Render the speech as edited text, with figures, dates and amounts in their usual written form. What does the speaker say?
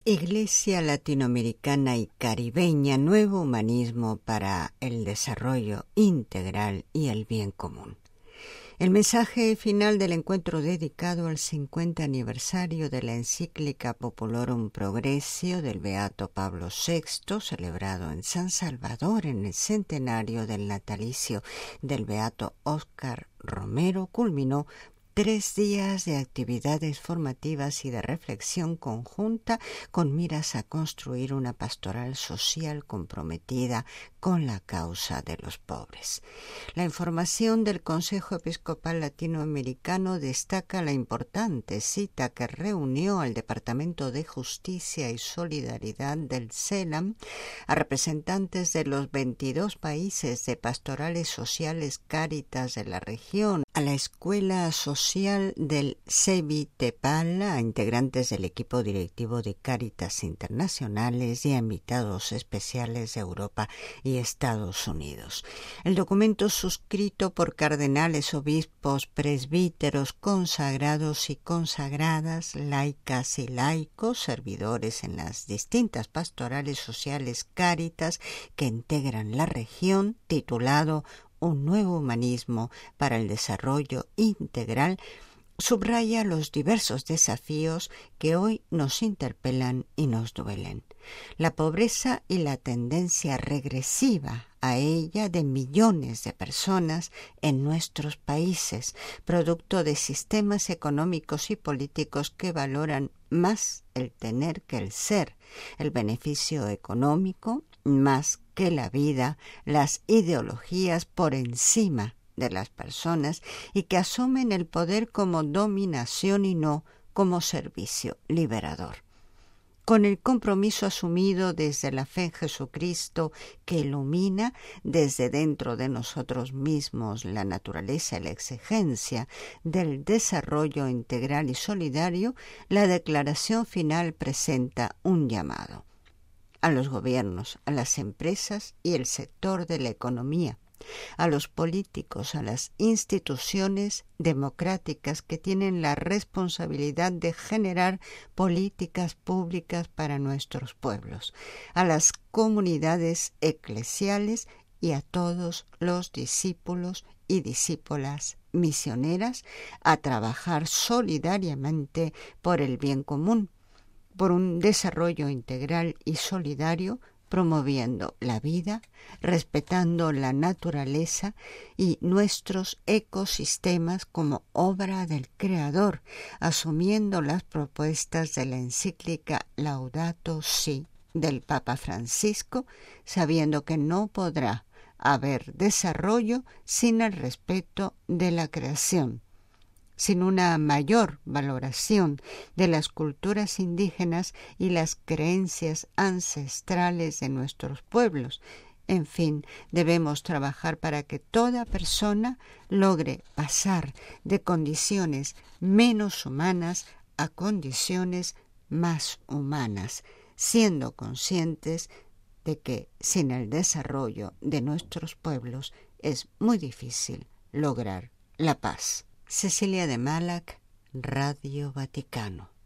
Iglesia Latinoamericana y Caribeña, nuevo humanismo para el desarrollo integral y el bien común. El mensaje final del encuentro dedicado al 50 aniversario de la encíclica Populorum Progressio del Beato Pablo VI, celebrado en San Salvador en el centenario del natalicio del Beato Óscar Romero, culminó 3 días de actividades formativas y de reflexión conjunta con miras a construir una pastoral social comprometida con la causa de los pobres. La información del Consejo Episcopal Latinoamericano destaca la importante cita que reunió al Departamento de Justicia y Solidaridad del CELAM a representantes de los 22 países de pastorales sociales Cáritas de la región, a la Escuela Social del CEBI-TEPAL, a integrantes del equipo directivo de Cáritas Internacionales y a invitados especiales de Europa y Estados Unidos. El documento, suscrito por cardenales, obispos, presbíteros, consagrados y consagradas, laicas y laicos, servidores en las distintas pastorales sociales Cáritas que integran la región, titulado Un nuevo humanismo para el desarrollo integral, subraya los diversos desafíos que hoy nos interpelan y nos duelen. La pobreza y la tendencia regresiva a ella de millones de personas en nuestros países, producto de sistemas económicos y políticos que valoran más el tener que el ser, el beneficio económico más que la vida, las ideologías por encima de las personas y que asumen el poder como dominación y no como servicio liberador. Con el compromiso asumido desde la fe en Jesucristo que ilumina desde dentro de nosotros mismos la naturaleza y la exigencia del desarrollo integral y solidario, la declaración final presenta un llamado a los gobiernos, a las empresas y el sector de la economía, a los políticos, a las instituciones democráticas que tienen la responsabilidad de generar políticas públicas para nuestros pueblos, a las comunidades eclesiales y a todos los discípulos y discípulas misioneras a trabajar solidariamente por el bien común, por un desarrollo integral y solidario, promoviendo la vida, respetando la naturaleza y nuestros ecosistemas como obra del Creador, asumiendo las propuestas de la encíclica Laudato Si del Papa Francisco, sabiendo que no podrá haber desarrollo sin el respeto de la creación, sin una mayor valoración de las culturas indígenas y las creencias ancestrales de nuestros pueblos. En fin, debemos trabajar para que toda persona logre pasar de condiciones menos humanas a condiciones más humanas, siendo conscientes de que sin el desarrollo de nuestros pueblos es muy difícil lograr la paz. Cecilia de Malac, Radio Vaticano.